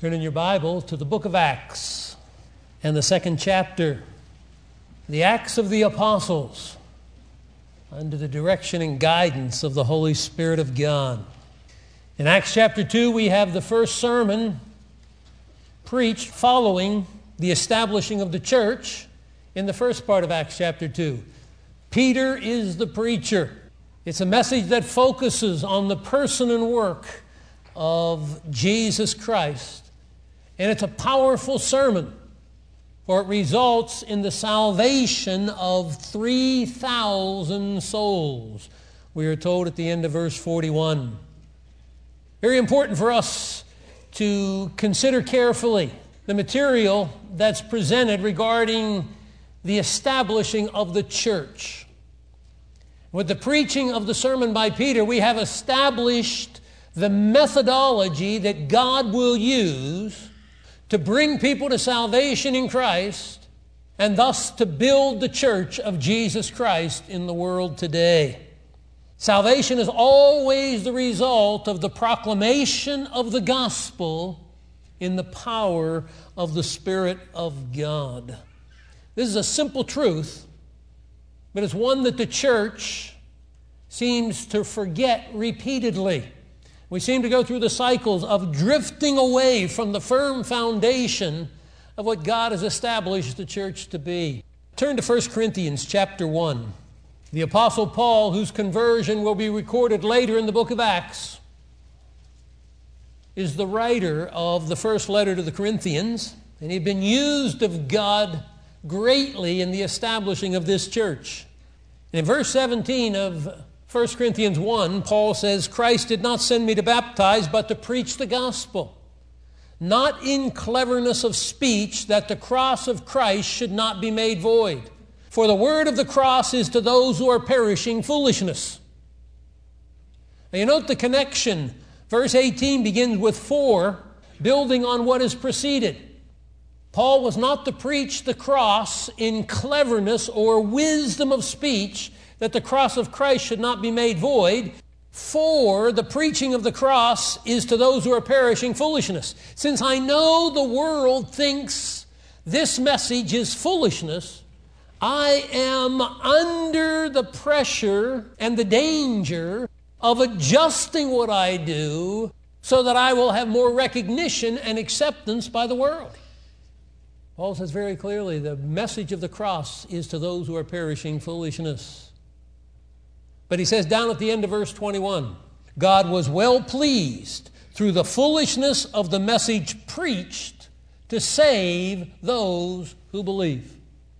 Turn in your Bible to the book of Acts and the second chapter, the Acts of the Apostles, under the direction and guidance of the Holy Spirit of God. In Acts chapter 2, we have the first sermon preached following the establishing of the church in the first part of Acts chapter 2. Peter is the preacher. It's a message that focuses on the person and work of Jesus Christ. And it's a powerful sermon, for it results in the salvation of 3,000 souls, we are told at the end of verse 41. Very important for us to consider carefully the material that's presented regarding the establishing of the church. With the preaching of the sermon by Peter, we have established the methodology that God will use to bring people to salvation in Christ and thus to build the church of Jesus Christ in the world today. Salvation is always the result of the proclamation of the gospel in the power of the Spirit of God. This is a simple truth, but it's one that the church seems to forget repeatedly. We seem to go through the cycles of drifting away from the firm foundation of what God has established the church to be. Turn to 1 Corinthians chapter 1. The Apostle Paul, whose conversion will be recorded later in the book of Acts, is the writer of the first letter to the Corinthians, and he'd been used of God greatly in the establishing of this church. And in verse 17 of 1 Corinthians 1, Paul says, Christ did not send me to baptize, but to preach the gospel, not in cleverness of speech, that the cross of Christ should not be made void. For the word of the cross is to those who are perishing foolishness. Now you note the connection. Verse 18 begins with for, building on what has preceded. Paul was not to preach the cross in cleverness or wisdom of speech, that the cross of Christ should not be made void. For the preaching of the cross is to those who are perishing foolishness. Since I know the world thinks this message is foolishness, I am under the pressure and the danger of adjusting what I do so that I will have more recognition and acceptance by the world. Paul says very clearly, the message of the cross is to those who are perishing foolishness. But he says down at the end of verse 21, God was well pleased through the foolishness of the message preached to save those who believe.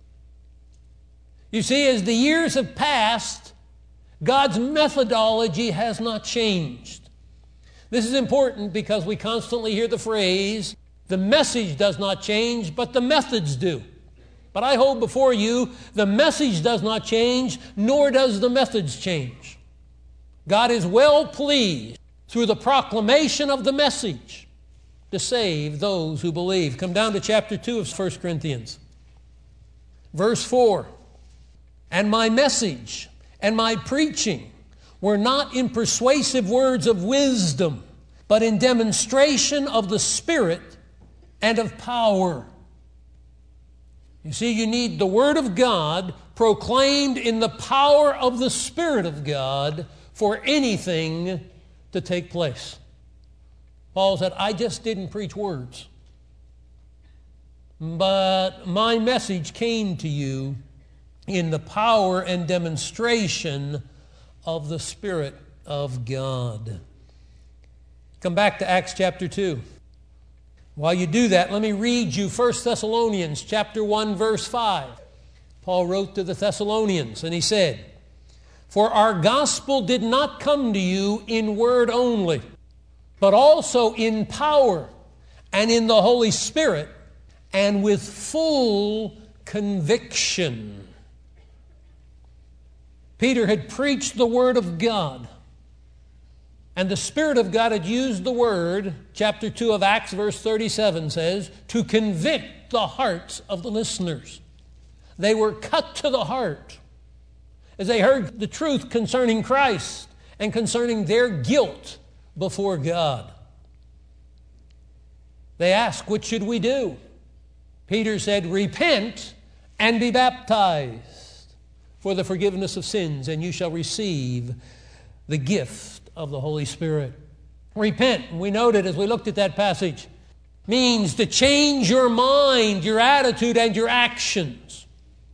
You see, as the years have passed, God's methodology has not changed. This is important because we constantly hear the phrase, the message does not change, but the methods do. But I hold before you, the message does not change, nor does the methods change. God is well pleased through the proclamation of the message to save those who believe. Come down to chapter 2 of 1 Corinthians. Verse 4. And my message and my preaching were not in persuasive words of wisdom, but in demonstration of the Spirit and of power. You see, you need the Word of God proclaimed in the power of the Spirit of God for anything to take place. Paul said, I just didn't preach words, but my message came to you in the power and demonstration of the Spirit of God. Come back to Acts chapter 2. While you do that, let me read you 1 Thessalonians chapter 1, verse 5. Paul wrote to the Thessalonians, and he said, For our gospel did not come to you in word only, but also in power and in the Holy Spirit and with full conviction. Peter had preached the Word of God, and the Spirit of God had used the Word, chapter 2 of Acts, verse 37 says, to convict the hearts of the listeners. They were cut to the heart as they heard the truth concerning Christ and concerning their guilt before God. They asked, what should we do? Peter said, repent and be baptized for the forgiveness of sins, and you shall receive the gift of the Holy Spirit. Repent, we noted as we looked at that passage, means to change your mind, your attitude, and your actions.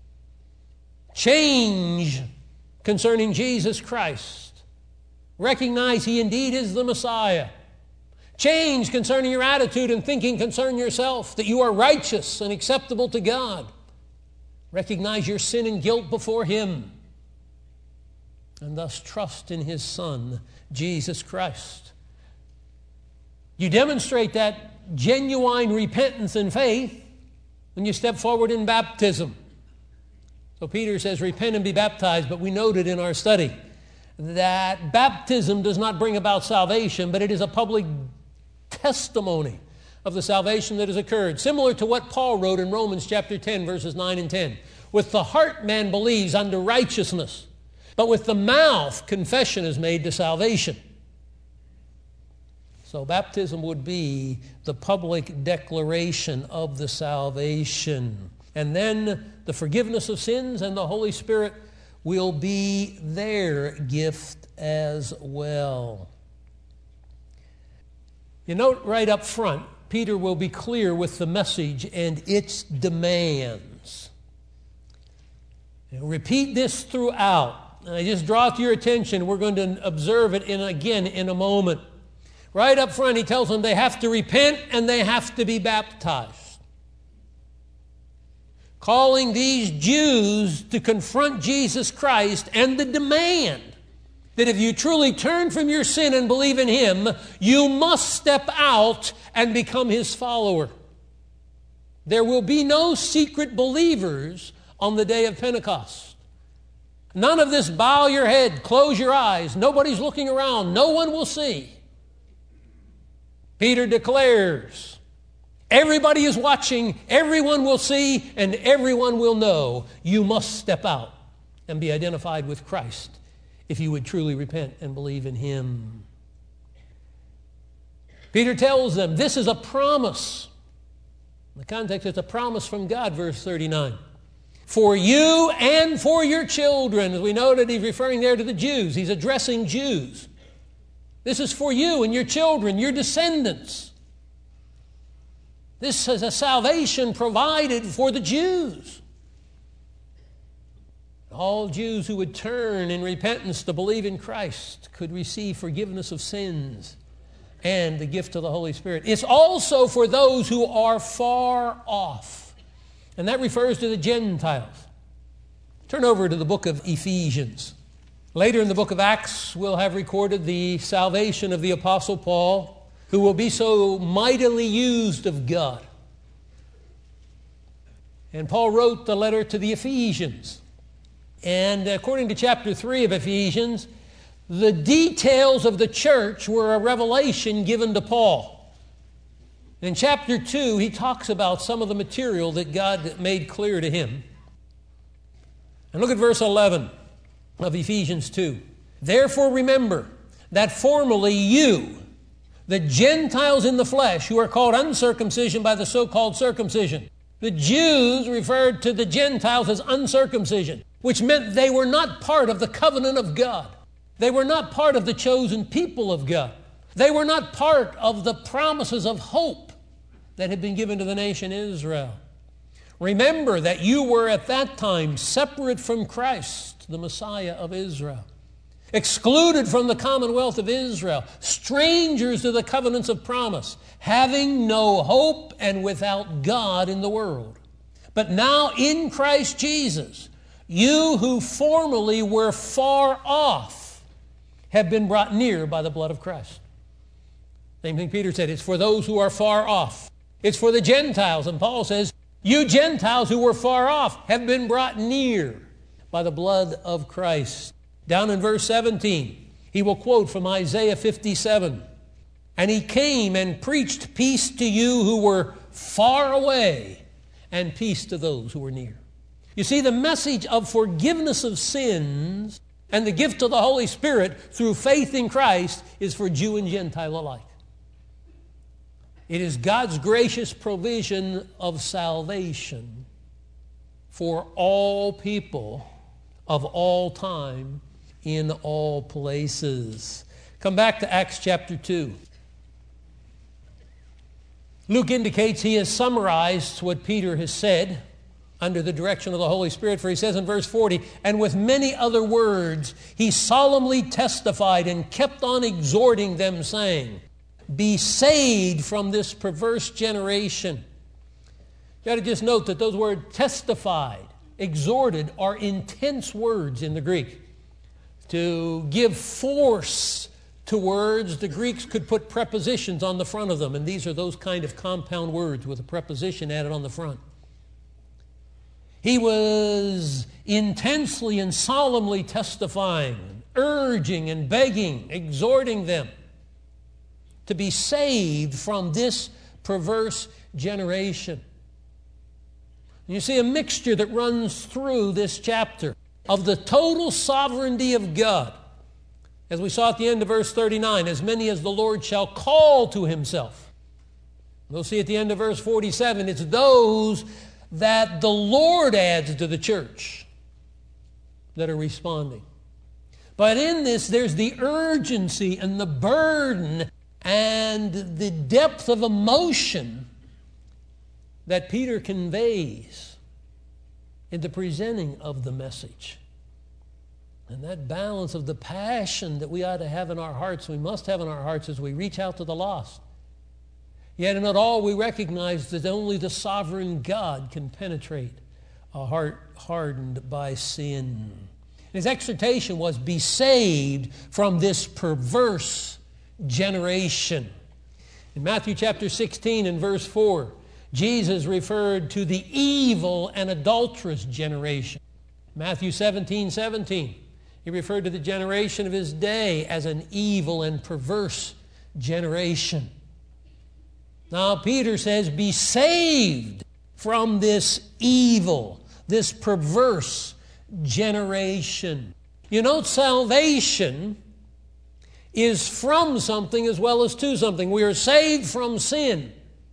Change concerning Jesus Christ. Recognize He indeed is the Messiah. Change concerning your attitude and thinking concerning yourself, that you are righteous and acceptable to God. Recognize your sin and guilt before Him, and thus trust in His Son, Jesus Christ. You demonstrate that genuine repentance and faith when you step forward in baptism. So Peter says, repent and be baptized, but we noted in our study that baptism does not bring about salvation, but it is a public testimony of the salvation that has occurred, similar to what Paul wrote in Romans chapter 10, verses 9 and 10. With the heart man believes unto righteousness, but with the mouth confession is made to salvation. So baptism would be the public declaration of the salvation. And then the forgiveness of sins and the Holy Spirit will be their gift as well. You note right up front, Peter will be clear with the message and its demands. Repeat this throughout. And I just draw to your attention, we're going to observe it again in a moment. Right up front, he tells them they have to repent and they have to be baptized. Calling these Jews to confront Jesus Christ and the demand that if you truly turn from your sin and believe in Him, you must step out and become His follower. There will be no secret believers on the day of Pentecost. None of this bow your head, close your eyes, nobody's looking around, no one will see. Peter declares, everybody is watching, everyone will see, and everyone will know. You must step out and be identified with Christ if you would truly repent and believe in Him. Peter tells them this is a promise. In the context, it's a promise from God, verse 39. For you and for your children. As we noted, he's referring there to the Jews. He's addressing Jews. This is for you and your children, your descendants. This is a salvation provided for the Jews. All Jews who would turn in repentance to believe in Christ could receive forgiveness of sins and the gift of the Holy Spirit. It's also for those who are far off. And that refers to the Gentiles. Turn over to the book of Ephesians. Later in the book of Acts, we'll have recorded the salvation of the Apostle Paul, who will be so mightily used of God. And Paul wrote the letter to the Ephesians. And according to chapter 3 of Ephesians, the details of the church were a revelation given to Paul. In chapter 2, he talks about some of the material that God made clear to him. And look at verse 11 of Ephesians 2. Therefore remember that formerly you, the Gentiles in the flesh, who are called uncircumcision by the so-called circumcision. The Jews referred to the Gentiles as uncircumcision, which meant they were not part of the covenant of God. They were not part of the chosen people of God. They were not part of the promises of hope that had been given to the nation Israel. Remember that you were at that time separate from Christ, the Messiah of Israel, excluded from the commonwealth of Israel, strangers to the covenants of promise, having no hope and without God in the world. But now in Christ Jesus, you who formerly were far off have been brought near by the blood of Christ. Same thing Peter said, it's for those who are far off. It's for the Gentiles. And Paul says, you Gentiles who were far off have been brought near by the blood of Christ. Down in verse 17, he will quote from Isaiah 57. And he came and preached peace to you who were far away and peace to those who were near. You see, the message of forgiveness of sins and the gift of the Holy Spirit through faith in Christ is for Jew and Gentile alike. It is God's gracious provision of salvation for all people of all time in all places. Come back to Acts chapter 2. Luke indicates he has summarized what Peter has said under the direction of the Holy Spirit, for he says in verse 40, "And with many other words he solemnly testified and kept on exhorting them, saying, 'Be saved from this perverse generation.'" You got to just note that those words testified, exhorted, are intense words in the Greek. To give force to words, the Greeks could put prepositions on the front of them, and these are those kind of compound words with a preposition added on the front. He was intensely and solemnly testifying, urging and begging, exhorting them to be saved from this perverse generation. You see a mixture that runs through this chapter of the total sovereignty of God. As we saw at the end of verse 39, as many as the Lord shall call to himself. We'll see at the end of verse 47, it's those that the Lord adds to the church that are responding. But in this, there's the urgency and the burden and the depth of emotion that Peter conveys in the presenting of the message. And that balance of the passion that we ought to have in our hearts, we must have in our hearts as we reach out to the lost. Yet in it all we recognize that only the sovereign God can penetrate a heart hardened by sin. His exhortation was, be saved from this perverse generation. In Matthew chapter 16 and verse 4, Jesus referred to the evil and adulterous generation. Matthew 17:17, he referred to the generation of his day as an evil and perverse generation. Now Peter says, be saved from this evil, this perverse generation. You know, salvation is from something as well as to something. We are saved from sin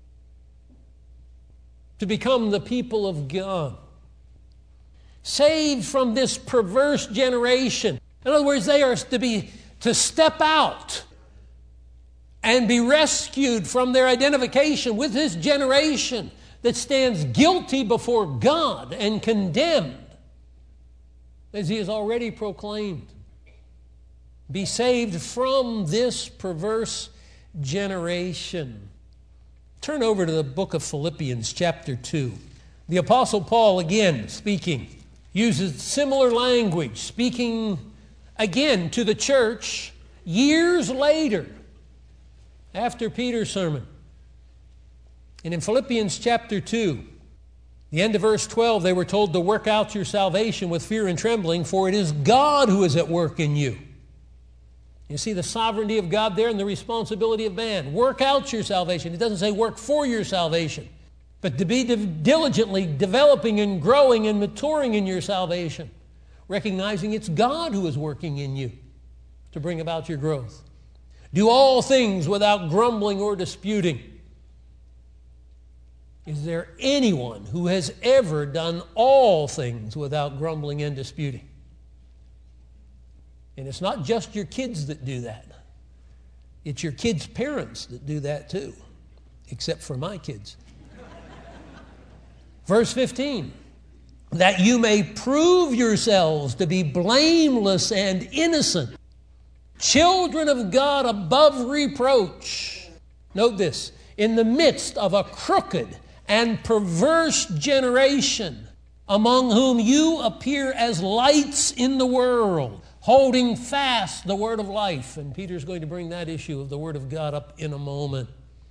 to become the people of God. Saved from this perverse generation. In other words, they are to step out and be rescued from their identification with this generation that stands guilty before God and condemned, as he has already proclaimed. Be saved from this perverse generation. Turn over to the book of Philippians chapter 2. The Apostle Paul, again speaking, uses similar language, speaking again to the church years later after Peter's sermon. And in Philippians chapter 2, the end of verse 12, they were told to work out your salvation with fear and trembling, for it is God who is at work in you. You see the sovereignty of God there and the responsibility of man. Work out your salvation. It doesn't say work for your salvation, but to be diligently developing and growing and maturing in your salvation, recognizing it's God who is working in you to bring about your growth. Do all things without grumbling or disputing. Is there anyone who has ever done all things without grumbling and disputing? And it's not just your kids that do that. It's your kids' parents that do that too, except for my kids. Verse 15, that you may prove yourselves to be blameless and innocent, children of God above reproach. Note this, in the midst of a crooked and perverse generation, among whom you appear as lights in the world, holding fast the word of life. And Peter's going to bring that issue of the word of God up in a moment.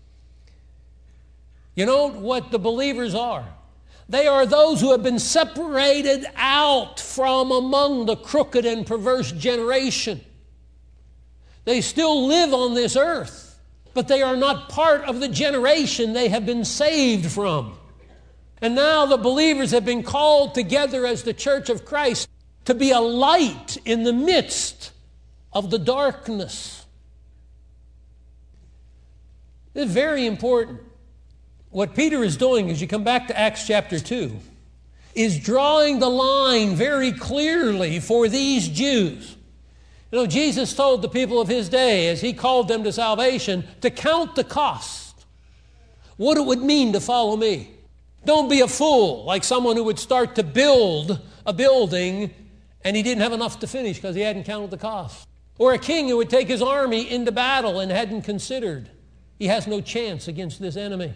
You know what the believers are? They are those who have been separated out from among the crooked and perverse generation. They still live on this earth, but they are not part of the generation they have been saved from. And now the believers have been called together as the church of Christ to be a light in the midst of the darkness. This is very important. What Peter is doing, as you come back to Acts chapter 2, is drawing the line very clearly for these Jews. You know, Jesus told the people of his day, as he called them to salvation, to count the cost. What it would mean to follow me. Don't be a fool, like someone who would start to build a building and he didn't have enough to finish because he hadn't counted the cost. Or a king who would take his army into battle and hadn't considered he has no chance against this enemy.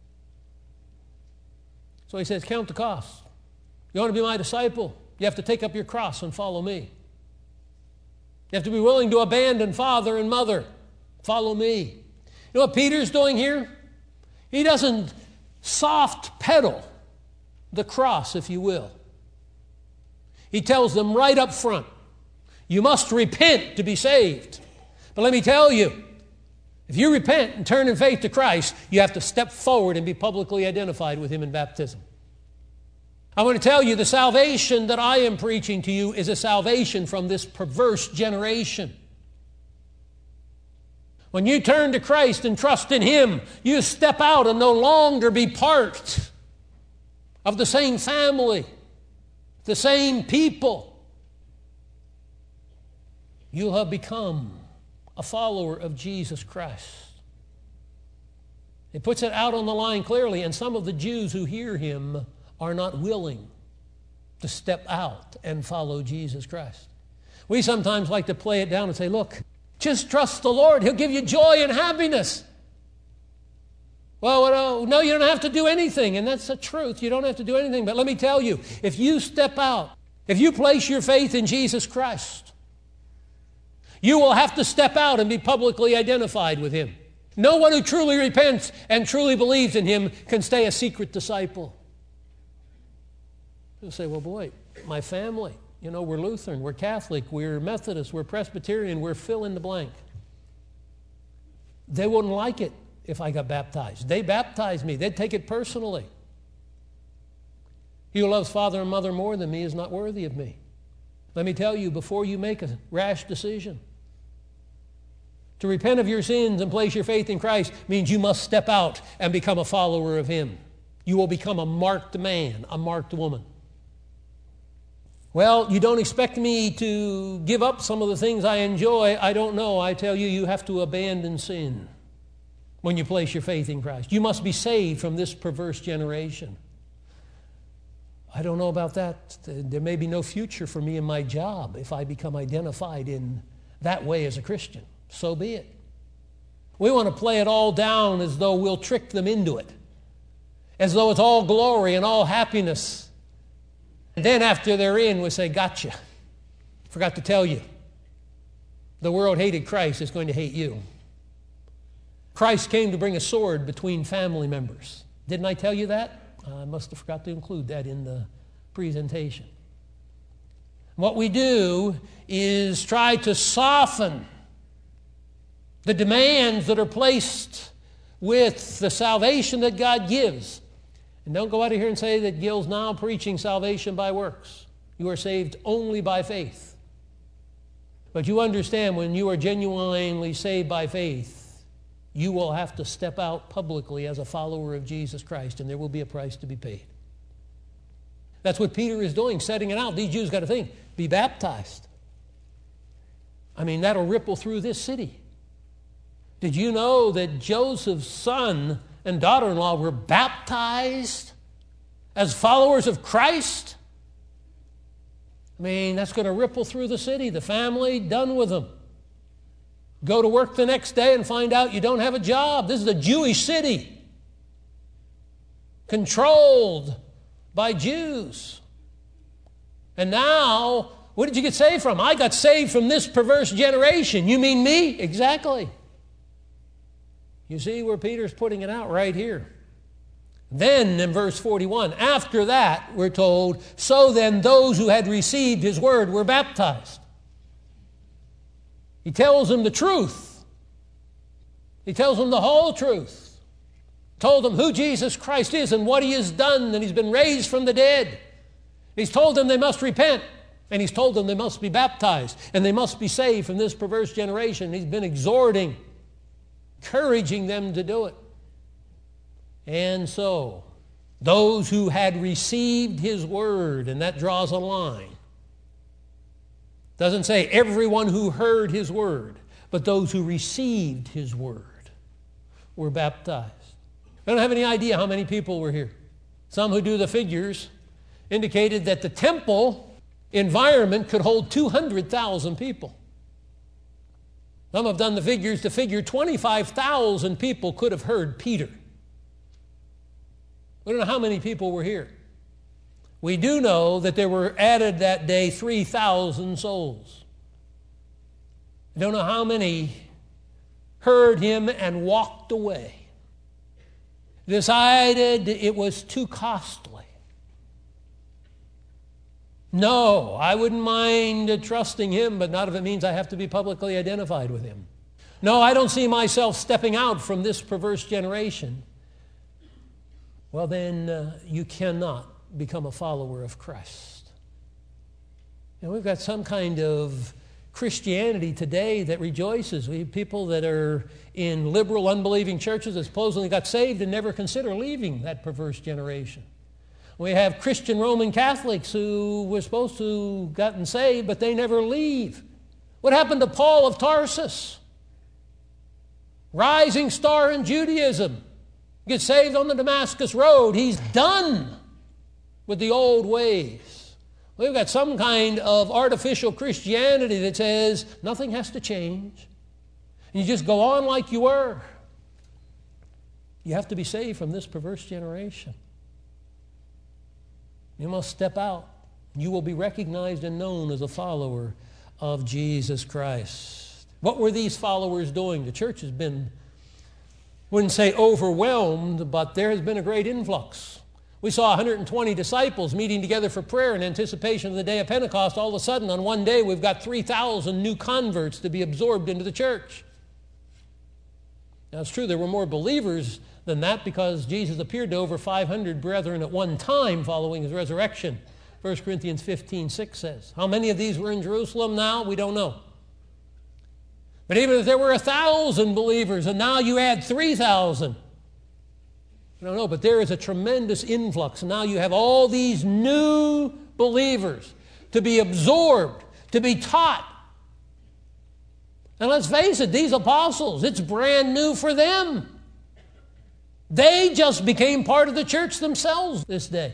So he says, count the cost. You want to be my disciple? You have to take up your cross and follow me. You have to be willing to abandon father and mother. Follow me. You know what Peter's doing here? He doesn't soft pedal the cross, if you will. He tells them right up front, you must repent to be saved. But let me tell you, if you repent and turn in faith to Christ, you have to step forward and be publicly identified with him in baptism. I want to tell you, the salvation that I am preaching to you is a salvation from this perverse generation. When you turn to Christ and trust in him, you step out and no longer be part of the same family, the same people. You have become a follower of Jesus Christ. It puts it out on the line clearly, and some of the Jews who hear him are not willing to step out and follow Jesus Christ. We sometimes like to play it down and say, look, just trust the Lord. He'll give you joy and happiness. Well, no, you don't have to do anything, and that's the truth. You don't have to do anything. But let me tell you, if you step out, if you place your faith in Jesus Christ, you will have to step out and be publicly identified with him. No one who truly repents and truly believes in him can stay a secret disciple. You'll say, well, boy, my family, you know, we're Lutheran, we're Catholic, we're Methodist, we're Presbyterian, we're fill in the blank. They wouldn't like it if I got baptized. They baptized me. They'd take it personally. He who loves father and mother more than me is not worthy of me. Let me tell you, before you make a rash decision, to repent of your sins and place your faith in Christ means you must step out and become a follower of him. You will become a marked man, a marked woman. Well, you don't expect me to give up some of the things I enjoy. I don't know. I tell you, you have to abandon sin when you place your faith in Christ. You must be saved from this perverse generation. I don't know about that. There may be no future for me in my job if I become identified in that way as a Christian. So be it. We want to play it all down as though we'll trick them into it, as though it's all glory and all happiness. And then after they're in, we say, gotcha. Forgot to tell you. The world hated Christ, is going to hate you. Christ came to bring a sword between family members. Didn't I tell you that? I must have forgot to include that in the presentation. What we do is try to soften the demands that are placed with the salvation that God gives. And don't go out of here and say that Gil's now preaching salvation by works. You are saved only by faith. But you understand, when you are genuinely saved by faith, you will have to step out publicly as a follower of Jesus Christ, and there will be a price to be paid. That's what Peter is doing, setting it out. These Jews got to think, be baptized. I mean, that'll ripple through this city. Did you know that Joseph's son and daughter-in-law were baptized as followers of Christ? I mean, that's going to ripple through the city. The family, done with them. Go to work the next day and find out you don't have a job. This is a Jewish city, controlled by Jews. And now, what did you get saved from? I got saved from this perverse generation. You mean me? Exactly. You see where Peter's putting it out right here. Then in verse 41, after that, we're told, so then those who had received his word were baptized. He tells them the truth. He tells them the whole truth. Told them who Jesus Christ is and what he has done, and he's been raised from the dead. He's told them they must repent, and he's told them they must be baptized, and they must be saved from this perverse generation. He's been exhorting, encouraging them to do it. And so, those who had received his word, and that draws a line. Doesn't say everyone who heard his word, but those who received his word were baptized. I don't have any idea how many people were here. Some who do the figures indicated that the temple environment could hold 200,000 people. Some have done the figures to figure 25,000 people could have heard Peter. We don't know how many people were here. We do know that there were added that day 3,000 souls. I don't know how many heard him and walked away. Decided it was too costly. No, I wouldn't mind trusting him, but not if it means I have to be publicly identified with him. No, I don't see myself stepping out from this perverse generation. Well, then you cannot become a follower of Christ. And we've got some kind of Christianity today that rejoices. We have people that are in liberal, unbelieving churches that supposedly got saved and never consider leaving that perverse generation. We have Christian Roman Catholics who were supposed to have gotten saved, but they never leave. What happened to Paul of Tarsus? Rising star in Judaism. Gets saved on the Damascus Road. He's done with the old ways. We've got some kind of artificial Christianity that says nothing has to change. And you just go on like you were. You have to be saved from this perverse generation. You must step out. You will be recognized and known as a follower of Jesus Christ. What were these followers doing? The church has been, wouldn't say overwhelmed, but there has been a great influx. We saw 120 disciples meeting together for prayer in anticipation of the day of Pentecost. All of a sudden, on one day, we've got 3,000 new converts to be absorbed into the church. Now, it's true there were more believers than that because Jesus appeared to over 500 brethren at one time following his resurrection. 1 Corinthians 15:6 says. How many of these were in Jerusalem now? We don't know. But even if there were 1,000 believers and now you add 3,000, I don't know, but there is a tremendous influx. Now you have all these new believers to be absorbed, to be taught. And let's face it, these apostles, it's brand new for them. They just became part of the church themselves this day.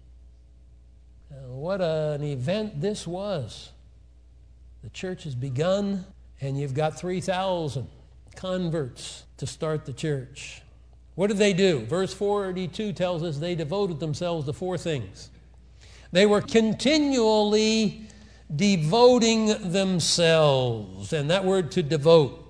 What an event this was. The church has begun, and you've got 3,000 converts to start the church. What did they do? Verse 42 tells us they devoted themselves to 4 things. They were continually devoting themselves. And that word to devote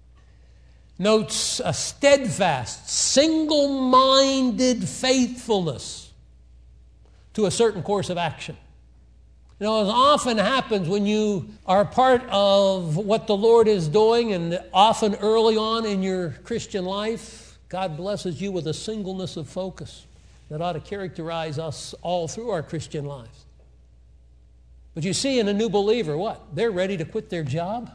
notes a steadfast, single-minded faithfulness to a certain course of action. You know, as often happens when you are part of what the Lord is doing, and often early on in your Christian life, God blesses you with a singleness of focus that ought to characterize us all through our Christian lives. But you see in a new believer, what? They're ready to quit their job.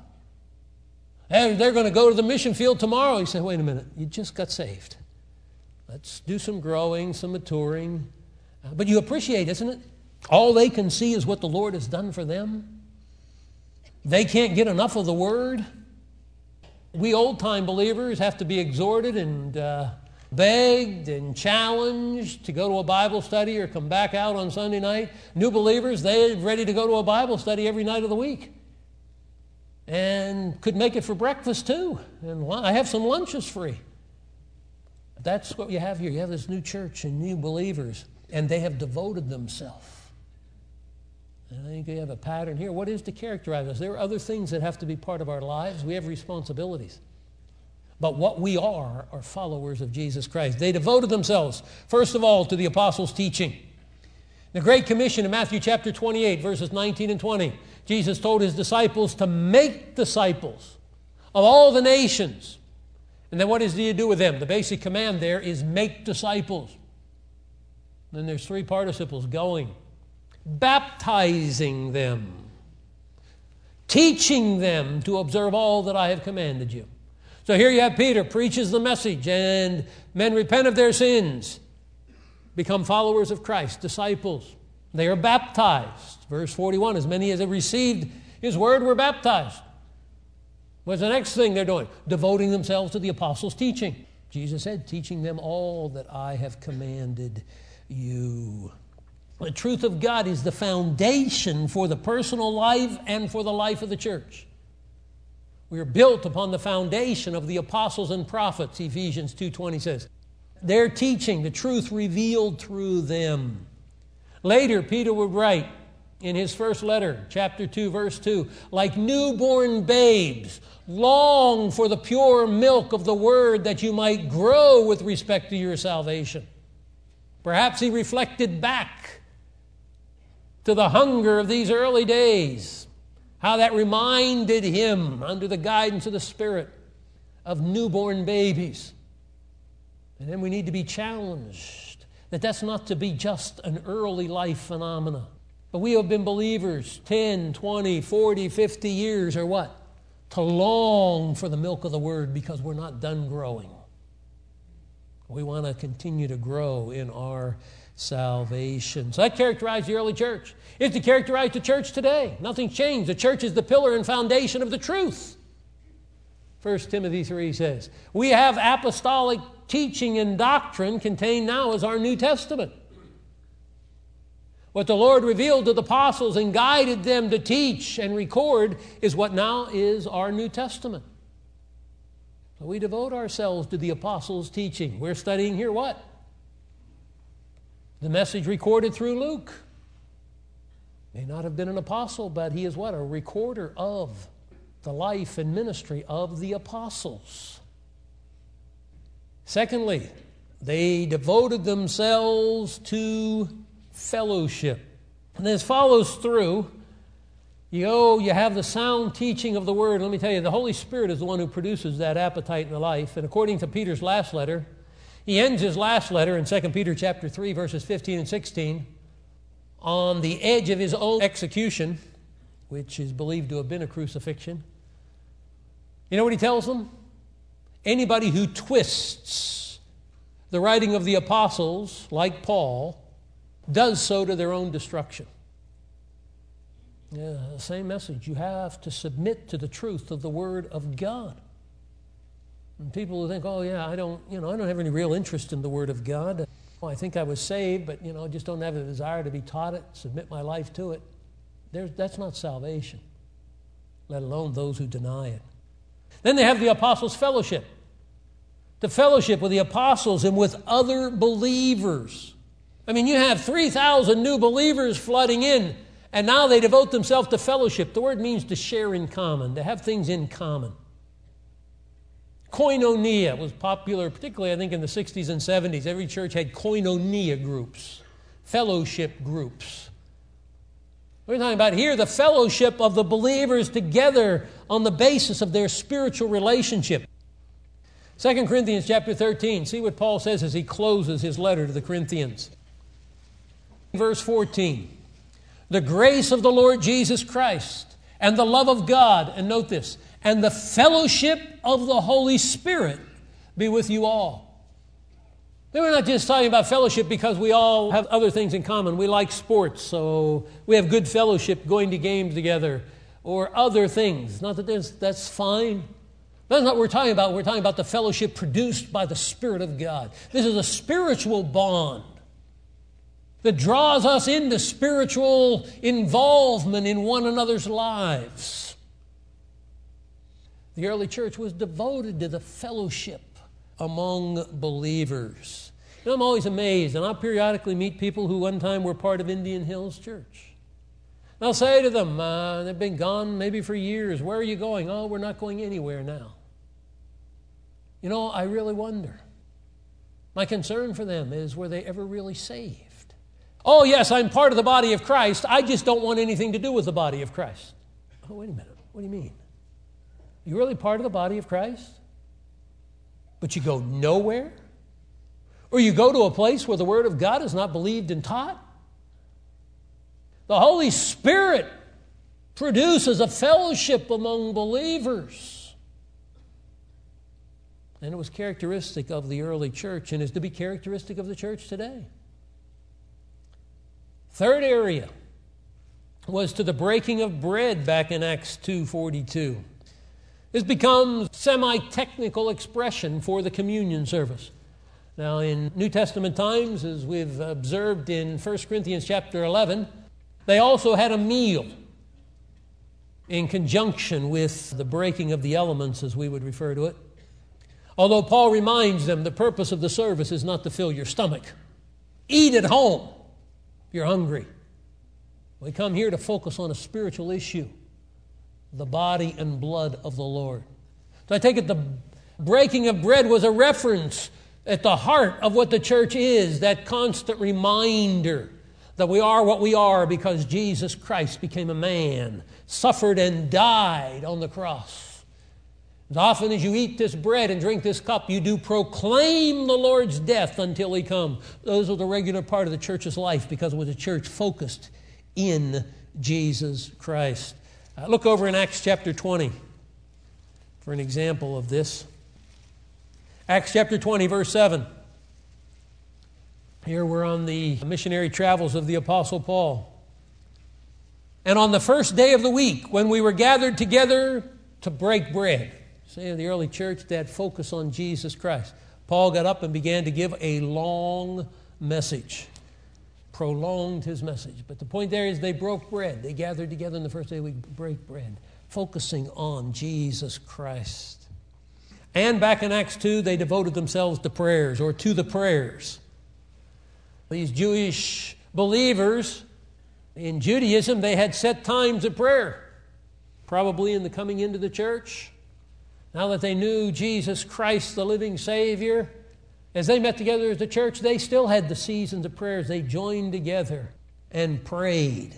And they're going to go to the mission field tomorrow. You say, wait a minute, you just got saved. Let's do some growing, some maturing. But you appreciate, isn't it? All they can see is what the Lord has done for them. They can't get enough of the Word. We old-time believers have to be exhorted and begged and challenged to go to a Bible study or come back out on Sunday night. New believers, they're ready to go to a Bible study every night of the week. And could make it for breakfast too. And I have some lunches free. That's what you have here. You have this new church and new believers, and they have devoted themselves. And I think you have a pattern here. What is to characterize us? There are other things that have to be part of our lives. We have responsibilities. But what we are followers of Jesus Christ. They devoted themselves, first of all, to the apostles' teaching. The Great Commission in Matthew chapter 28, verses 19 and 20. Jesus told his disciples to make disciples of all the nations. And then what does he do with them? The basic command there is make disciples. Then there's 3 participles, going. Baptizing them. Teaching them to observe all that I have commanded you. So here you have Peter preaches the message, and men repent of their sins, become followers of Christ, disciples. They are baptized. Verse 41, as many as have received his word were baptized. What's the next thing they're doing? Devoting themselves to the apostles' teaching. Jesus said, teaching them all that I have commanded you. The truth of God is the foundation for the personal life and for the life of the church. We are built upon the foundation of the apostles and prophets, Ephesians 2:20 says. Their teaching, the truth revealed through them. Later, Peter would write in his first letter, chapter 2, verse 2, like newborn babes, long for the pure milk of the word that you might grow with respect to your salvation. Perhaps he reflected back to the hunger of these early days, how that reminded him, under the guidance of the Spirit, of newborn babies. And then we need to be challenged that that's not to be just an early life phenomena. But we have been believers 10, 20, 40, 50 years or what? To long for the milk of the word because we're not done growing. We want to continue to grow in our salvation. So that characterized the early church. It's to characterize the church today. Nothing's changed. The church is the pillar and foundation of the truth. 1 Timothy 3 says, we have apostolic teaching and doctrine contained now as our New Testament. What the Lord revealed to the apostles and guided them to teach and record is what now is our New Testament. So we devote ourselves to the apostles' teaching. We're studying here what? The message recorded through Luke. May not have been an apostle, but he is what? A recorder of the life and ministry of the apostles. Secondly, they devoted themselves to fellowship. And this follows through. You have the sound teaching of the Word. Let me tell you, the Holy Spirit is the one who produces that appetite in the life. And according to Peter's last letter, he ends his last letter in 2 Peter chapter 3, verses 15 and 16, on the edge of his own execution, which is believed to have been a crucifixion. You know what he tells them? Anybody who twists the writing of the apostles, like Paul, does so to their own destruction. Yeah, the same message. You have to submit to the truth of the Word of God. And people who think, oh yeah, I don't have any real interest in the Word of God. I think I was saved, but I just don't have a desire to be taught it, submit my life to it. That's not salvation, let alone those who deny it. Then they have the apostles' fellowship. The fellowship with the apostles and with other believers. I mean, you have 3,000 new believers flooding in, and now they devote themselves to fellowship. The word means to share in common, to have things in common. Koinonia was popular, particularly I think in the 60s and 70s. Every church had koinonia groups, fellowship groups. We're talking about here the fellowship of the believers together on the basis of their spiritual relationship. 2 Corinthians chapter 13, see what Paul says as he closes his letter to the Corinthians. Verse 14, the grace of the Lord Jesus Christ and the love of God, and note this, and the fellowship of the Holy Spirit be with you all. Then we're not just talking about fellowship because we all have other things in common. We like sports, so we have good fellowship going to games together or other things. Not that that's fine. That's not what we're talking about. We're talking about the fellowship produced by the Spirit of God. This is a spiritual bond that draws us into spiritual involvement in one another's lives. The early church was devoted to the fellowship among believers. I'm always amazed, and I'll periodically meet people who one time were part of Indian Hills Church. And I'll say to them, they've been gone maybe for years. Where are you going? Oh, we're not going anywhere now. I really wonder. My concern for them is, were they ever really saved? Oh, yes, I'm part of the body of Christ. I just don't want anything to do with the body of Christ. Oh, wait a minute. What do you mean? You're really part of the body of Christ? But you go nowhere? Or you go to a place where the Word of God is not believed and taught? The Holy Spirit produces a fellowship among believers. And it was characteristic of the early church and is to be characteristic of the church today. Third area was to the breaking of bread back in Acts 2:42. This becomes semi-technical expression for the communion service. Now, in New Testament times, as we've observed in 1 Corinthians chapter 11, they also had a meal in conjunction with the breaking of the elements, as we would refer to it. Although Paul reminds them the purpose of the service is not to fill your stomach. Eat at home if you're hungry. We come here to focus on a spiritual issue, the body and blood of the Lord. So I take it the breaking of bread was a reference at the heart of what the church is, that constant reminder that we are what we are because Jesus Christ became a man, suffered and died on the cross. As often as you eat this bread and drink this cup, you do proclaim the Lord's death until He come. Those are the regular part of the church's life because it was a church focused in Jesus Christ. Look over in Acts chapter 20 for an example of this. Acts chapter 20, verse 7. Here we're on the missionary travels of the Apostle Paul. And on the first day of the week, when we were gathered together to break bread. See, in the early church, they had focus on Jesus Christ. Paul got up and began to give a long message. Prolonged his message. But the point there is they broke bread. They gathered together on the first day of the week to break bread, focusing on Jesus Christ. And back in Acts 2, they devoted themselves to prayers, or to the prayers. These Jewish believers in Judaism, they had set times of prayer, probably in the coming into the church. Now that they knew Jesus Christ, the living Savior, as they met together as a church, they still had the seasons of prayers. They joined together and prayed.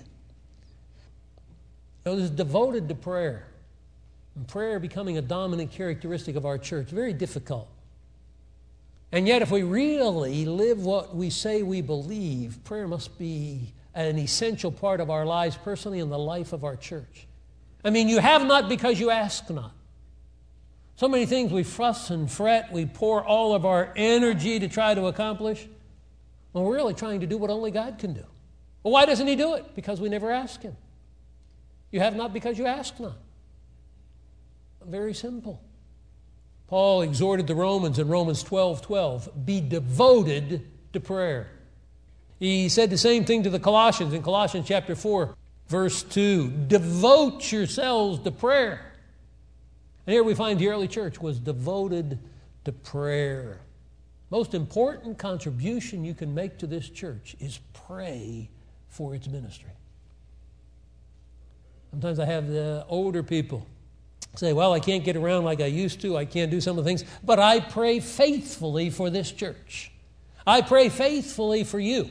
It was devoted to prayer. And prayer becoming a dominant characteristic of our church. Very difficult. And yet, if we really live what we say we believe, prayer must be an essential part of our lives personally and the life of our church. I mean, you have not because you ask not. So many things we fuss and fret, we pour all of our energy to try to accomplish. Well, we're really trying to do what only God can do. Well, why doesn't He do it? Because we never ask Him. You have not because you ask not. Very simple. Paul exhorted the Romans in Romans 12:12, be devoted to prayer. He said the same thing to the Colossians in Colossians chapter 4, verse 2. Devote yourselves to prayer. And here we find the early church was devoted to prayer. Most important contribution you can make to this church is pray for its ministry. Sometimes I have the older people say, well, I can't get around like I used to. I can't do some of the things. But I pray faithfully for this church. I pray faithfully for you.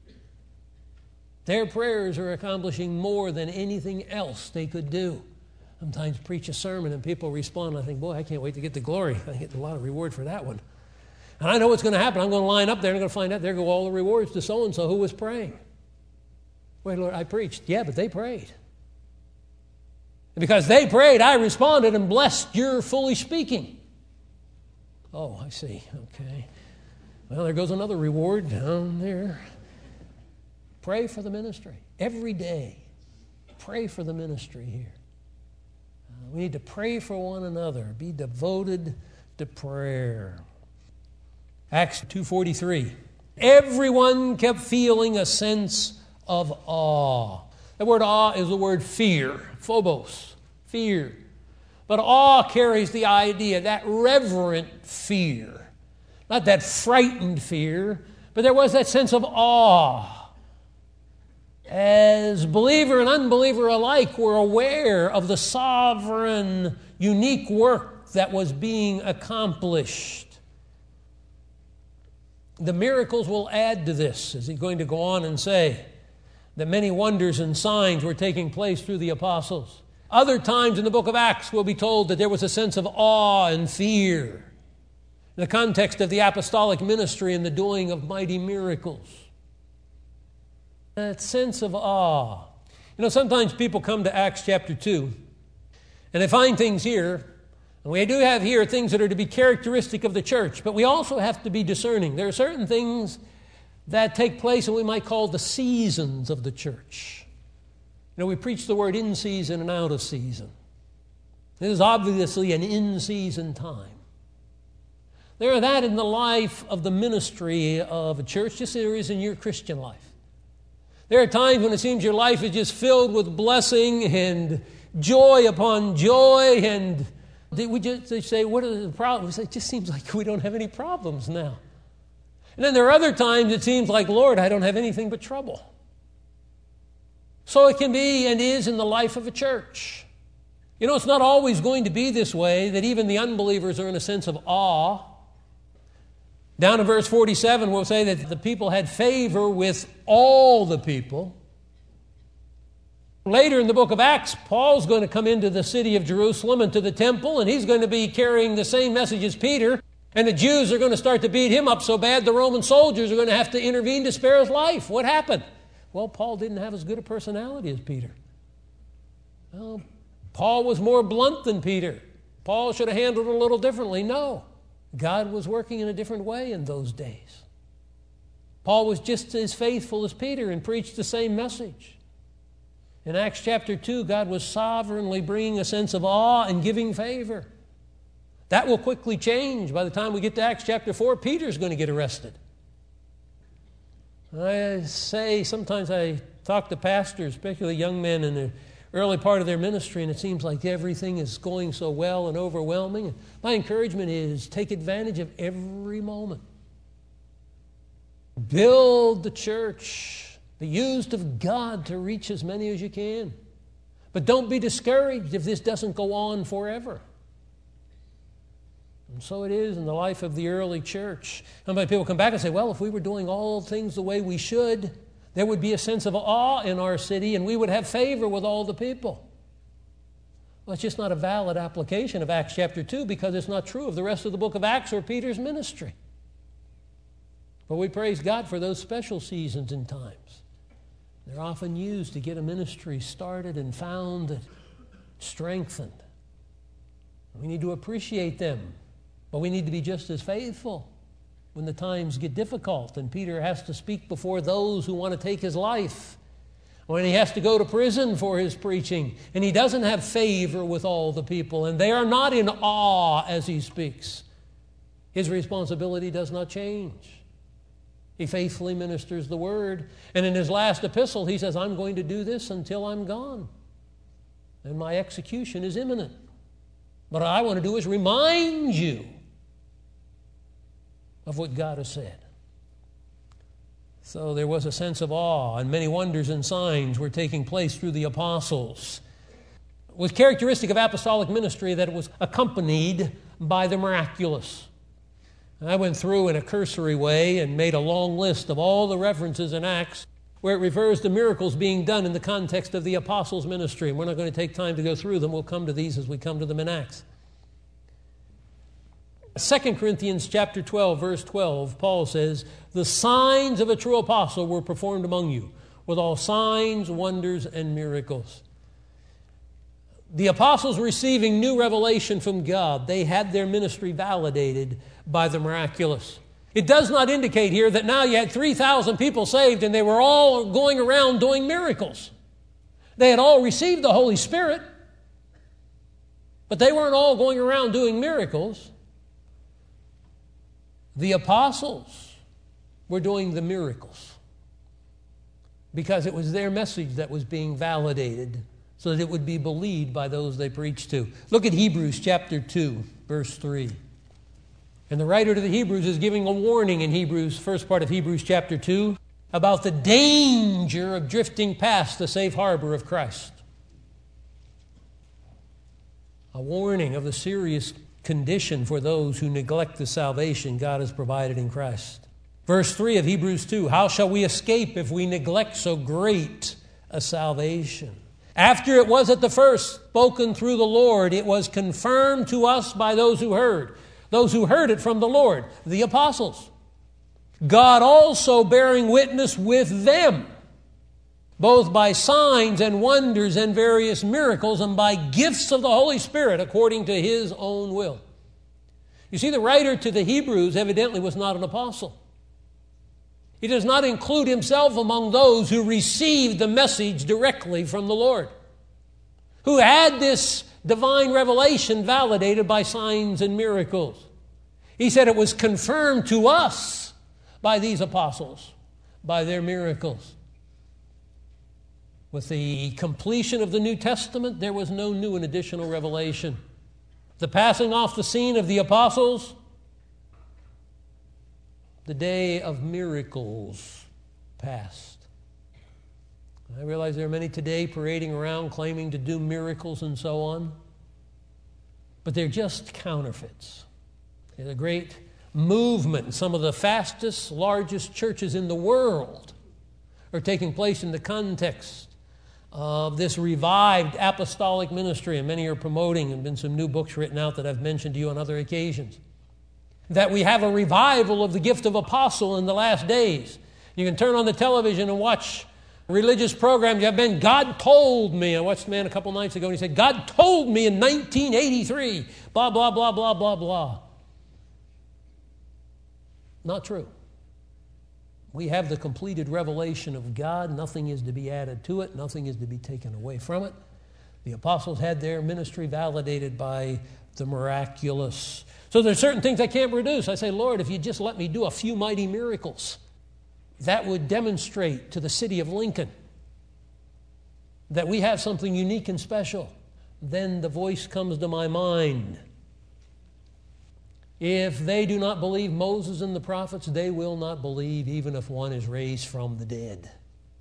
Their prayers are accomplishing more than anything else they could do. Sometimes preach a sermon and people respond. I think, boy, I can't wait to get the glory. I get a lot of reward for that one. And I know what's going to happen. I'm going to line up there and I'm going to find out there go all the rewards to so-and-so who was praying. Wait, Lord, I preached. Yeah, but they prayed. And because they prayed, I responded and blessed your foolish speaking. Oh, I see. Okay. Well, there goes another reward down there. Pray for the ministry. Every day, pray for the ministry here. We need to pray for one another. Be devoted to prayer. Acts 2:43. Everyone kept feeling a sense of awe. The word awe is the word fear. Phobos. Fear. But awe carries the idea, that reverent fear. Not that frightened fear, but there was that sense of awe. As believer and unbeliever alike were aware of the sovereign, unique work that was being accomplished. The miracles will add to this, as he's going to go on and say, that many wonders and signs were taking place through the apostles. Other times in the book of Acts we'll be told that there was a sense of awe and fear in the context of the apostolic ministry and the doing of mighty miracles. That sense of awe. You know, sometimes people come to Acts chapter 2 and they find things here And we do have here things that are to be characteristic of the church, but we also have to be discerning. There are certain things that take place in what we might call the seasons of the church. You know, we preach the word in season and out of season. This is obviously an in-season time. There are that in the life of the ministry of a church, just as there is in your Christian life. There are times when it seems your life is just filled with blessing and joy upon joy, and we just say, what are the problems? It just seems like we don't have any problems now. And then there are other times it seems like, Lord, I don't have anything but trouble. So it can be and is in the life of a church. You know, it's not always going to be this way, that even the unbelievers are in a sense of awe. Down in verse 47, we'll say that the people had favor with all the people. Later in the book of Acts, Paul's going to come into the city of Jerusalem and to the temple, and he's going to be carrying the same message as Peter. And the Jews are going to start to beat him up so bad the Roman soldiers are going to have to intervene to spare his life. What happened? Well, Paul didn't have as good a personality as Peter. Well, Paul was more blunt than Peter. Paul should have handled it a little differently. No. God was working in a different way in those days. Paul was just as faithful as Peter and preached the same message. In Acts chapter 2, God was sovereignly bringing a sense of awe and giving favor. That will quickly change. By the time we get to Acts chapter 4, Peter's going to get arrested. I say, sometimes I talk to pastors, especially young men in the early part of their ministry, and it seems like everything is going so well and overwhelming. And my encouragement is take advantage of every moment. Build the church, be used of God to reach as many as you can. But don't be discouraged if this doesn't go on forever. And so it is in the life of the early church. How many people come back and say, well, if we were doing all things the way we should, there would be a sense of awe in our city and we would have favor with all the people. Well, it's just not a valid application of Acts chapter 2 because it's not true of the rest of the book of Acts or Peter's ministry. But we praise God for those special seasons and times. They're often used to get a ministry started and founded, strengthened. We need to appreciate them. But we need to be just as faithful when the times get difficult and Peter has to speak before those who want to take his life, when he has to go to prison for his preaching, and he doesn't have favor with all the people, and they are not in awe as he speaks. His responsibility does not change. He faithfully ministers the word, and in his last epistle he says, I'm going to do this until I'm gone, and my execution is imminent. What I want to do is remind you of what God has said. So there was a sense of awe, and many wonders and signs were taking place through the apostles. It was characteristic of apostolic ministry that it was accompanied by the miraculous. I went through in a cursory way and made a long list of all the references in Acts where it refers to miracles being done in the context of the apostles' ministry. And we're not going to take time to go through them. We'll come to these as we come to them in Acts. 2 Corinthians chapter 12, verse 12, Paul says, the signs of a true apostle were performed among you, with all signs, wonders, and miracles. The apostles receiving new revelation from God, they had their ministry validated by the miraculous. It does not indicate here that now you had 3,000 people saved and they were all going around doing miracles. They had all received the Holy Spirit, but they weren't all going around doing miracles. The apostles were doing the miracles because it was their message that was being validated so that it would be believed by those they preached to. Look at Hebrews chapter 2, verse 3. And the writer to the Hebrews is giving a warning in Hebrews, first part of Hebrews chapter 2, about the danger of drifting past the safe harbor of Christ. A warning of the serious condition for those who neglect the salvation God has provided in Christ. Verse 3 of Hebrews 2, how shall we escape if we neglect so great a salvation? After it was at the first spoken through the Lord, it was confirmed to us by those who heard it from the Lord, the apostles. God also bearing witness with them, both by signs and wonders and various miracles and by gifts of the Holy Spirit according to His own will. You see, the writer to the Hebrews evidently was not an apostle. He does not include himself among those who received the message directly from the Lord, who had this divine revelation validated by signs and miracles. He said it was confirmed to us by these apostles, by their miracles. With the completion of the New Testament, there was no new and additional revelation. The passing off the scene of the apostles, the day of miracles passed. I realize there are many today parading around claiming to do miracles and so on, but they're just counterfeits. There's a great movement. Some of the fastest, largest churches in the world are taking place in the context of this revived apostolic ministry, and many are promoting, and been some new books written out that I've mentioned to you on other occasions, that we have a revival of the gift of apostle in the last days. You can turn on the television and watch religious programs. I've been, God told me. I watched a man a couple nights ago, and he said, God told me in 1983, blah, blah, blah, blah, blah, blah. Not true. We have the completed revelation of God. Nothing is to be added to it. Nothing is to be taken away from it. The apostles had their ministry validated by the miraculous. So there's certain things I can't reduce. I say, Lord, if you just let me do a few mighty miracles, that would demonstrate to the city of Lincoln that we have something unique and special. Then the voice comes to my mind. If they do not believe Moses and the prophets, they will not believe even if one is raised from the dead.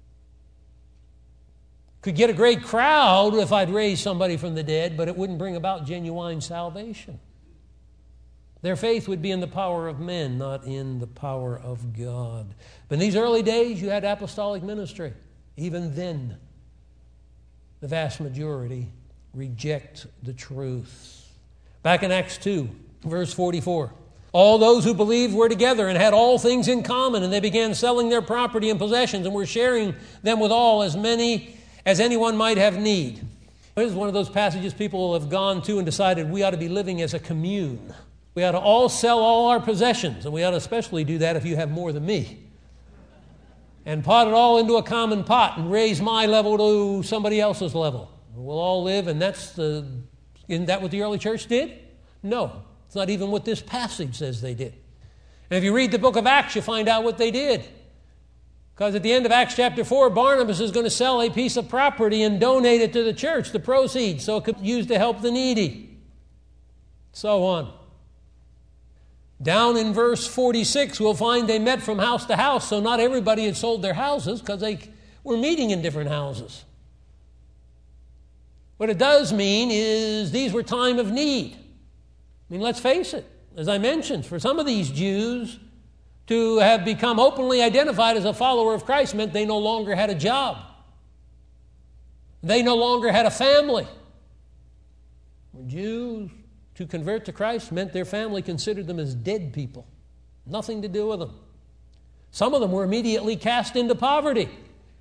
Could get a great crowd if I'd raise somebody from the dead, but it wouldn't bring about genuine salvation. Their faith would be in the power of men, not in the power of God. But in these early days, you had apostolic ministry. Even then, the vast majority reject the truth. Back in Acts 2, verse 44, all those who believed were together and had all things in common, and they began selling their property and possessions and were sharing them with all, as many as anyone might have need. This is one of those passages people have gone to and decided we ought to be living as a commune. We ought to all sell all our possessions, and we ought to especially do that if you have more than me, and pot it all into a common pot and raise my level to somebody else's level. We'll all live, and isn't that what the early church did? No. It's not even what this passage says they did. And if you read the book of Acts, you find out what they did. Because at the end of Acts chapter 4, Barnabas is going to sell a piece of property and donate it to the church, the proceeds, so it could be used to help the needy. So on. Down in verse 46, we'll find they met from house to house, so not everybody had sold their houses because they were meeting in different houses. What it does mean is these were time of need. I mean, let's face it, as I mentioned, for some of these Jews to have become openly identified as a follower of Christ meant they no longer had a job. They no longer had a family. Jews to convert to Christ meant their family considered them as dead people. Nothing to do with them. Some of them were immediately cast into poverty.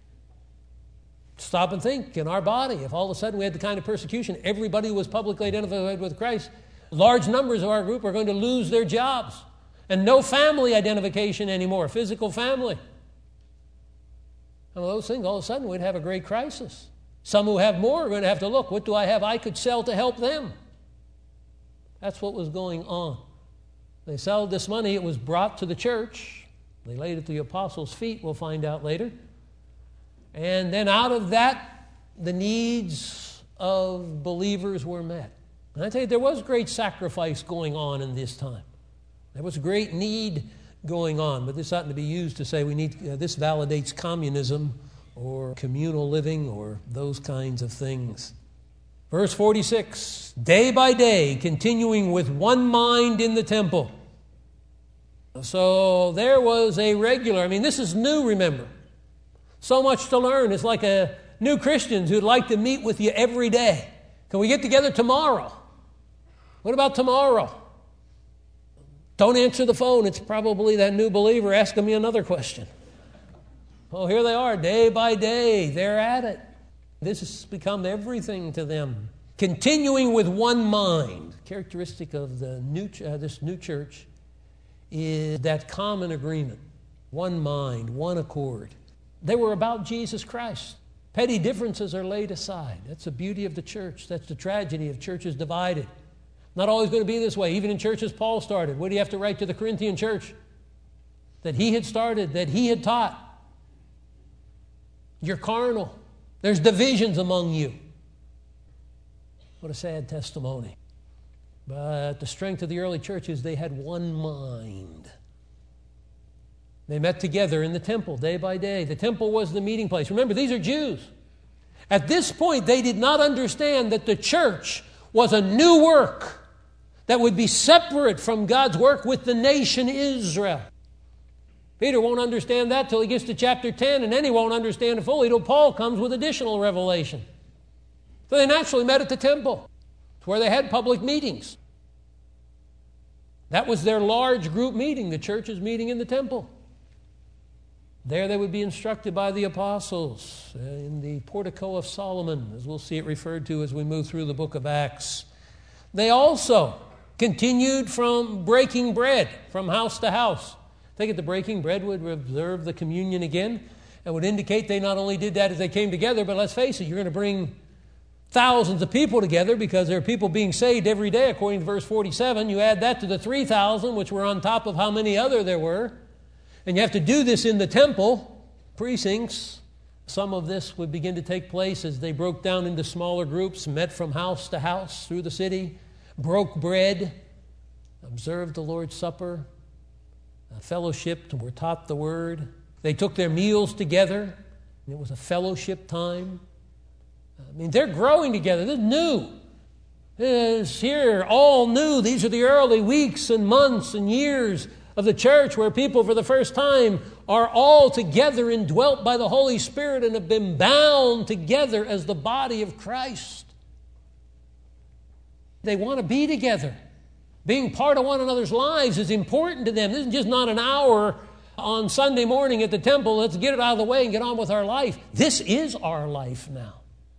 Stop and think, in our body, if all of a sudden we had the kind of persecution, everybody who was publicly identified with Christ, large numbers of our group are going to lose their jobs. And no family identification anymore, physical family. And those things, all of a sudden, we'd have a great crisis. Some who have more are going to have to look, what do I have I could sell to help them? That's what was going on. They sold this money, it was brought to the church. They laid it at the apostles' feet, we'll find out later. And then out of that, the needs of believers were met. And I tell you, there was great sacrifice going on in this time. There was great need going on, but this oughtn't to be used to say we need this validates communism or communal living or those kinds of things. Verse 46, day by day, continuing with one mind in the temple. So there was a regular, this is new, remember. So much to learn. It's like new Christians who'd like to meet with you every day. Can we get together tomorrow? What about tomorrow? Don't answer the phone. It's probably that new believer asking me another question. Oh, here they are, day by day. They're at it. This has become everything to them. Continuing with one mind. Characteristic of this new church is that common agreement. One mind, one accord. They were about Jesus Christ. Petty differences are laid aside. That's the beauty of the church. That's the tragedy of churches divided. Not always going to be this way. Even in churches Paul started. What do you have to write to the Corinthian church? That he had started, that he had taught. You're carnal. There's divisions among you. What a sad testimony. But the strength of the early churches, they had one mind. They met together in the temple day by day. The temple was the meeting place. Remember, these are Jews. At this point, they did not understand that the church was a new work that would be separate from God's work with the nation Israel. Peter won't understand that till he gets to chapter 10, and then he won't understand it fully till Paul comes with additional revelation. So they naturally met at the temple. It's where they had public meetings. That was their large group meeting, the church's meeting in the temple. There they would be instructed by the apostles in the portico of Solomon, as we'll see it referred to as we move through the book of Acts. They also continued from breaking bread from house to house. I think the breaking bread would observe the communion again and would indicate they not only did that as they came together, but let's face it, you're going to bring thousands of people together because there are people being saved every day according to verse 47. You add that to the 3,000, which were on top of how many other there were. And you have to do this in the temple precincts. Some of this would begin to take place as they broke down into smaller groups, met from house to house through the city, broke bread, observed the Lord's Supper, fellowshiped, and were taught the Word. They took their meals together, and it was a fellowship time. I mean, they're growing together. This is new. This is here, all new. These are the early weeks and months and years of the church where people for the first time are all together and dwelt by the Holy Spirit and have been bound together as the body of Christ. They want to be together. Being part of one another's lives is important to them. This is just not an hour on Sunday morning at the temple. Let's get it out of the way and get on with our life. This is our life now.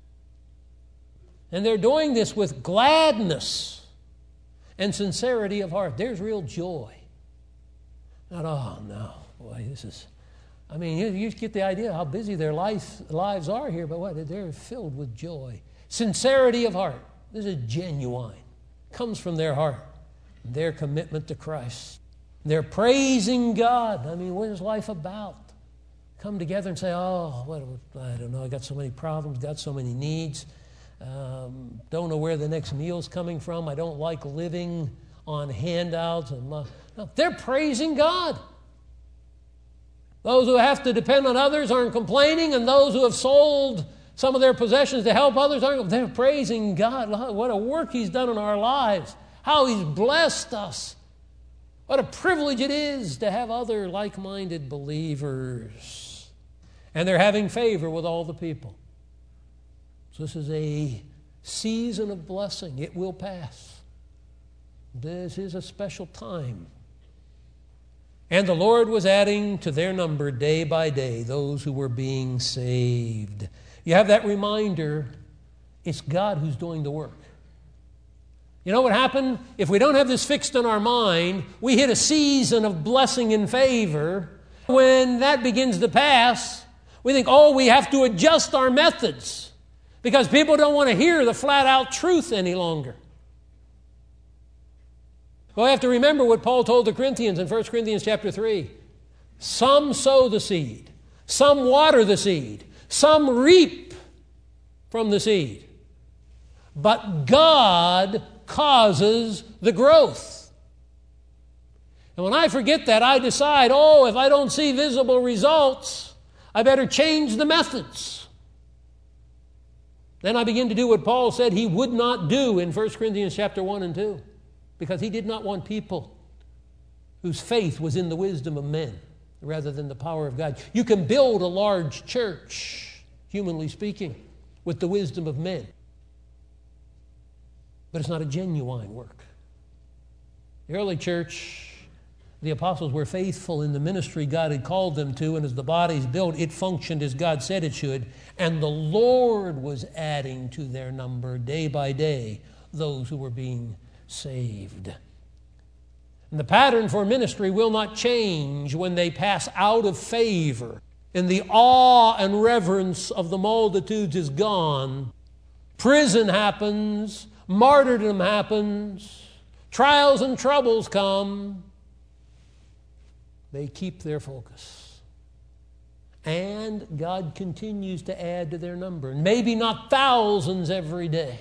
And they're doing this with gladness and sincerity of heart. There's real joy. Not, oh no, boy, this is, I mean, you get the idea how busy their lives are here, but what? They're filled with joy. Sincerity of heart. This is genuine. Comes from their heart. Their commitment to Christ. They're praising God. I mean, what is life about? Come together and say, oh, I don't know, I got so many problems, got so many needs. Don't know where the next meal's coming from. I don't like living on handouts. No, they're praising God. Those who have to depend on others aren't complaining, and those who have sold some of their possessions to help others they're praising God. What a work He's done in our lives. How He's blessed us. What a privilege it is to have other like-minded believers. And they're having favor with all the people. So this is a season of blessing. It will pass. This is a special time. And the Lord was adding to their number day by day those who were being saved. You have that reminder, it's God who's doing the work. You know what happened? If we don't have this fixed in our mind, we hit a season of blessing and favor. When that begins to pass, we think, oh, we have to adjust our methods because people don't want to hear the flat-out truth any longer. Well, we have to remember what Paul told the Corinthians in 1 Corinthians chapter 3. Some sow the seed, some water the seed, some reap from the seed. But God causes the growth. And when I forget that, I decide, if I don't see visible results, I better change the methods. Then I begin to do what Paul said he would not do in 1 Corinthians chapter 1 and 2, because he did not want people whose faith was in the wisdom of men rather than the power of God. You can build a large church, humanly speaking, with the wisdom of men. But it's not a genuine work. The early church, The apostles were faithful in the ministry God had called them to, and as the body's built, it functioned as God said it should, and the Lord was adding to their number day by day those who were being saved. And the pattern for ministry will not change when they pass out of favor and the awe and reverence of the multitudes is gone. Prison happens, martyrdom happens, trials and troubles come. They keep their focus. And God continues to add to their number. Maybe not thousands every day,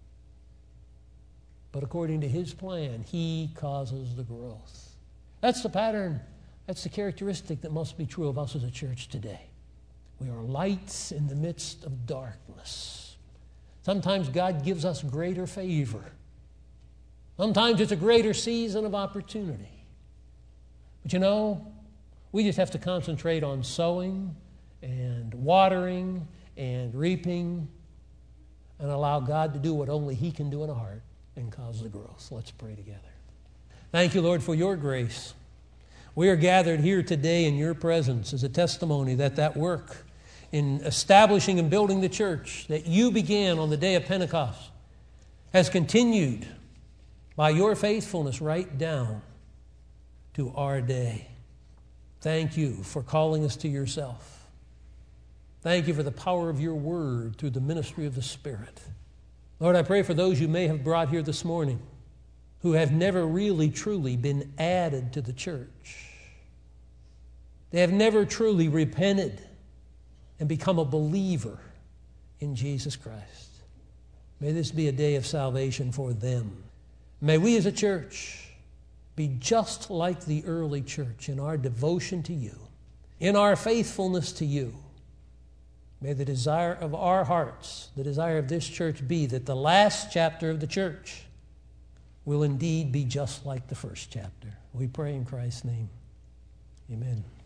but according to His plan, He causes the growth. That's the pattern. That's the characteristic that must be true of us as a church today. We are lights in the midst of darkness. Sometimes God gives us greater favor. Sometimes it's a greater season of opportunity. But you know, we just have to concentrate on sowing and watering and reaping and allow God to do what only He can do in a heart and cause the growth. Let's pray together. Thank you, Lord, for your grace. We are gathered here today in your presence as a testimony that that work in establishing and building the church that you began on the day of Pentecost has continued by your faithfulness right down to our day. Thank you for calling us to yourself. Thank you for the power of your word through the ministry of the Spirit. Lord, I pray for those you may have brought here this morning who have never really truly been added to the church. They have never truly repented and become a believer in Jesus Christ. May this be a day of salvation for them. May we as a church be just like the early church in our devotion to you, in our faithfulness to you. May the desire of our hearts, the desire of this church be that the last chapter of the church will indeed be just like the first chapter. We pray in Christ's name. Amen.